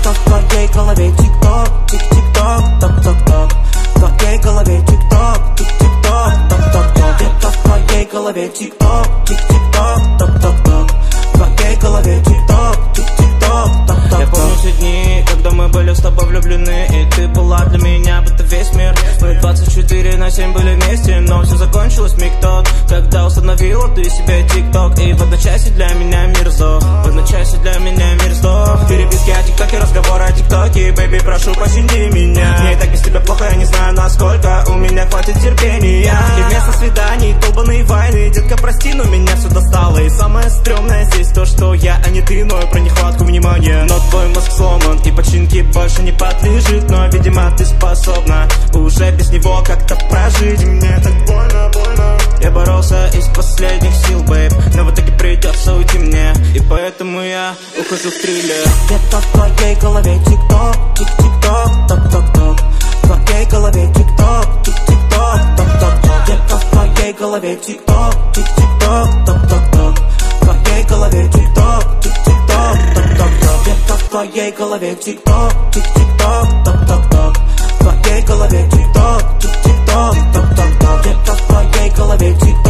Где-то в твоей голове тик-ток, тик-тик-ток, ток-ток-ток. В твоей голове тик-ток, тик-тик-ток, ток-ток-ток. Где-то в твоей голове тик-ток, тик-тик-ток, ток-ток-ток. В твоей голове тик-ток, тик-тик-ток, ток-ток-ток. Я помню те дни, когда мы были с тобой влюблены, и ты была для меня будто весь мир. Мы 24/7 были вместе, но все закончилось в миг тот, когда установила ты себе тик-ток. И в одночасье для меня мир сдох, в одночасье для меня мир сдох. Переписки о тик-токе, разговоры о тик-токе. Бэйби, прошу, пощади меня. Мне и так без тебя плохо, я не знаю, насколько у меня хватит терпения. И вместо свиданий долбаные войны. Детка, прости, но меня все достало. И самое стрёмное здесь то, что я, а не ты, ною про нехватку внимания. Но твой мозг сломан и починке больше не подлежит. Но, видимо, ты способна уже без него как-то прожить. И мне так больно, больно. Я боролся из последних сил, бэйб, но в итоге придется уйти мне. И поэтому я ухожу в триллер. Где-то в твоей голове тик-ток, тик-тик-ток, ток-ток-ток. В твоей голове тик-ток, тик-тик-ток, ток-ток-ток. Где-то в твоей голове тик-ток, тик-тик-ток, ток-ток-ток. В твоей голове тик-ток, тик-тик-ток, ток-ток-ток. Где-то в твоей голове тик-ток, тик-тик-ток, ток-ток-ток. В твоей голове тик-ток, тик-тик-ток, ток-ток-ток. Где-то в твоей голове тик-ток.